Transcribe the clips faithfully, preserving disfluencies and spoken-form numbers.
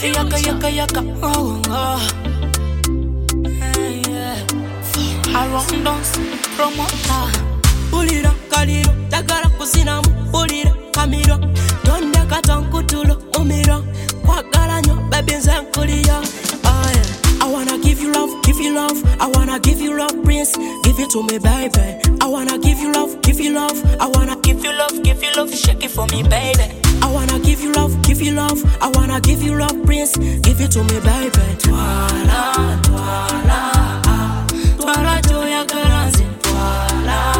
Yaka yaka yaka. Oh oh. Hey yeah. Around dance promoter. Ulira kaliro tagara kusina ulira kamiro. Donde katankutulo umiro. Kwa galanyo baby nzankuliyo. Oh yeah. I wanna give you love, give you love. I wanna give you love, Prince. Give it to me, baby. I wanna give you love, give you love. I wanna give you love, give you love. Shake it for me, baby. I wanna give you love, give you love. I wanna give you love, Prince. Give it to me, baby. Twala, twala, ah. Twala, joya garanzi. Twala,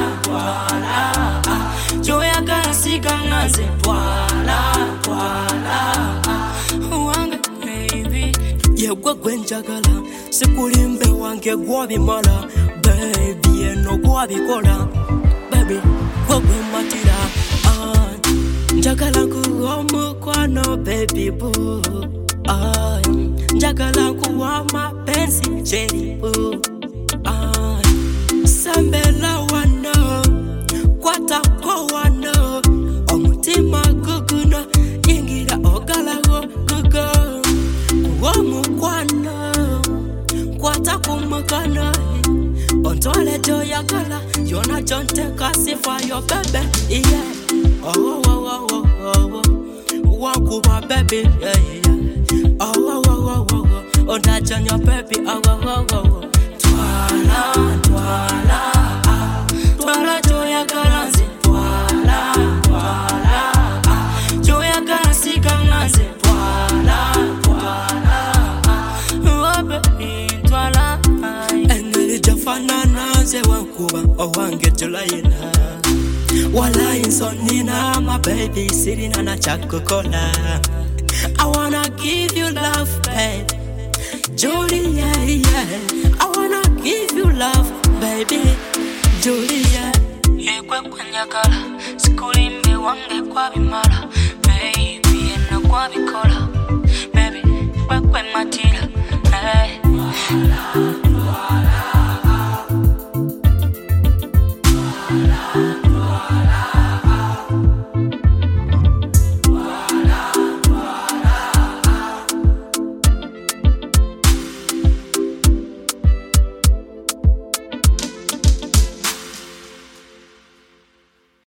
twala, ah. Joya garanzi garanzi. Twala, twala, ah. Wange, baby. Yeah, gwe gwenjagala. Sikulimbe wange gwabi mala. Baby, eno gwabi kola. Baby, gwe gwe matira. Ah, njagala kuwa mukwano baby boo. Ah, njagala kuwa mapenzi cherry boo. Ah, sambela wano, kwata ko wano. Omutima guguna, ingira ogalago gugo. Kuwa mukwano, kwata kumukana. Ontole joya gala, yona jonte kasi for your baby, yeah. Oh, oh, oh, oh, oh, oh. Walk with my baby, yeah, yeah. Oh, oh, oh, oh, oh, oh. Oh, that's on your baby, oh, oh, oh, oh, oh. Twala, twala, ah. Twala, joya garanzi. Twala, twala, ah. Joya garanzi, garanzi. Twala, twala, ah. Oh, baby, twala, ah. Engeli jafana naze wankuba, oh, wange julayina. Wala insonina, my baby sitting on a Coca-Cola. I wanna give you love, babe. Julia, yeah. I wanna give you love, baby. Julia. Yekwe kwenyakala, sikulimbe wange kwa bimala. Baby, eno kwa bikola. Baby, kwe kwe matila. Hey.